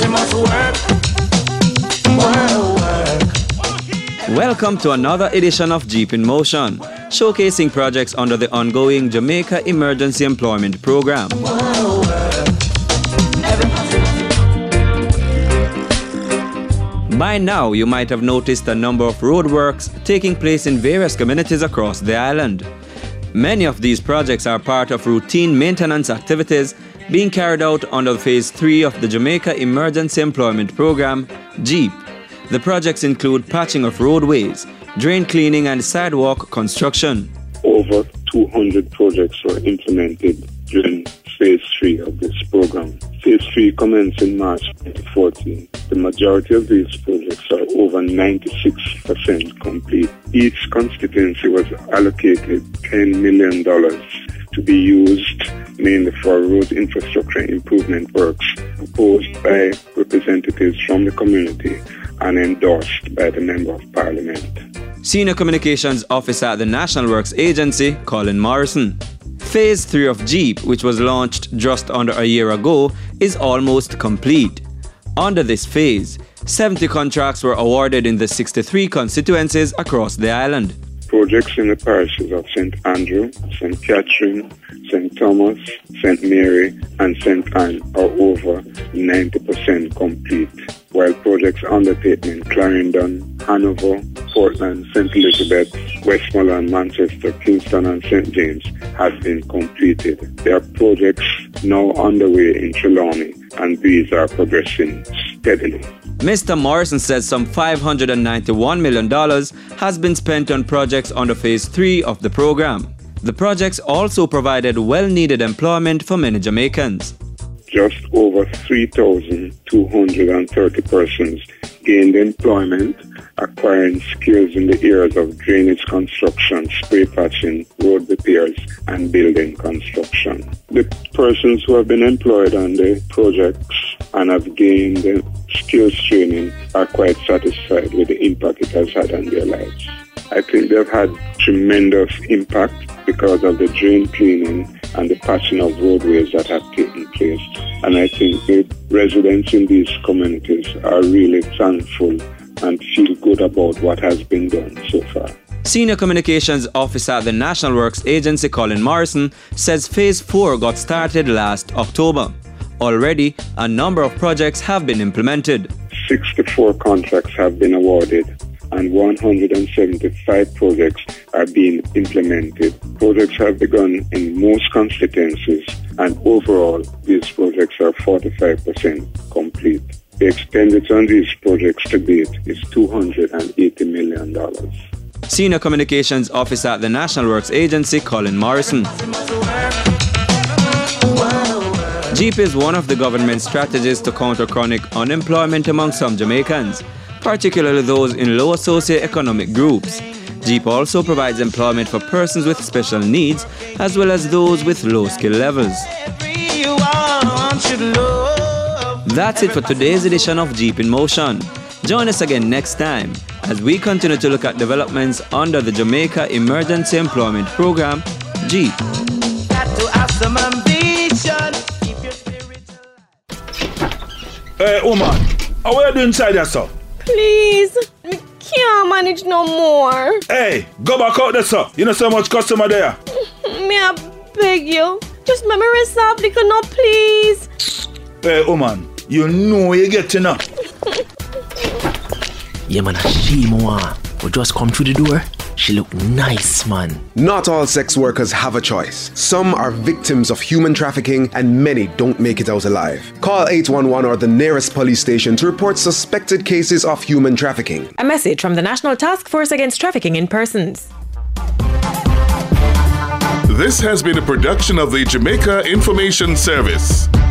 must work. Welcome to another edition of Jeep in Motion, showcasing projects under the ongoing Jamaica Emergency Employment Program. By now, you might have noticed a number of roadworks taking place in various communities across the island. Many of these projects are part of routine maintenance activities being carried out under Phase 3 of the Jamaica Emergency Employment Program, JEEP. The projects include patching of roadways, drain cleaning and sidewalk construction. Over 200 projects were implemented during Phase 3 of this program. Phase 3 commenced in March 2014. The majority of these projects are over 96% complete. Each constituency was allocated $10 million to be used mainly for road infrastructure improvement works proposed by representatives from the community and endorsed by the Member of Parliament. Senior Communications Officer at the National Works Agency, Colin Morrison. Phase 3 of JEEP, which was launched just under a year ago, is almost complete. Under this phase, 70 contracts were awarded in the 63 constituencies across the island. Projects in the parishes of St. Andrew, St. Catherine, St. Thomas, St. Mary and St. Anne are over 90% complete, while projects undertaken in Clarendon, Hanover, Portland, St. Elizabeth, Westmoreland, Manchester, Kingston and St. James have been completed. There are projects now underway in Trelawney and these are progressing steadily. Mr. Morrison says some $591 million has been spent on projects under Phase 3 of the program. The projects also provided well-needed employment for many Jamaicans. Just over 3,230 persons gained employment, acquiring skills in the areas of drainage construction, spray patching, road repairs, and building construction. The persons who have been employed on the projects and have gained skills training are quite satisfied with the impact it has had on their lives. I think they've had tremendous impact because of the drain cleaning and the patching of roadways that have taken place. And I think the residents in these communities are really thankful and feel good about what has been done so far. Senior Communications Officer at the National Works Agency, Colin Morrison, says Phase 4 got started last October. Already, a number of projects have been implemented. 64 contracts have been awarded and 175 projects are being implemented. Projects have begun in most constituencies and overall these projects are 45% complete. The expenditure on these projects to date is $280 million. Senior Communications Officer at the National Works Agency, Colin Morrison. JEEP is one of the government's strategies to counter chronic unemployment among some Jamaicans, particularly those in lower socio-economic groups. JEEP also provides employment for persons with special needs as well as those with low skill levels. That's it for today's edition of JEEP in Motion. Join us again next time as we continue to look at developments under the Jamaica Emergency Employment Program, JEEP. Hey, woman, how are you doing inside there, sir? Please, we can't manage no more. Hey, go back out there, sir. You know so much customer there. May I beg you? Just let me resolve the no, please. Hey, woman, you know you get to know. Yeah, man, she more. We just come through the door. She look nice, man. Not all sex workers have a choice. Some are victims of human trafficking and many don't make it out alive. Call 811 or the nearest police station to report suspected cases of human trafficking. A message from the National Task Force Against Trafficking in Persons. This has been a production of the Jamaica Information Service.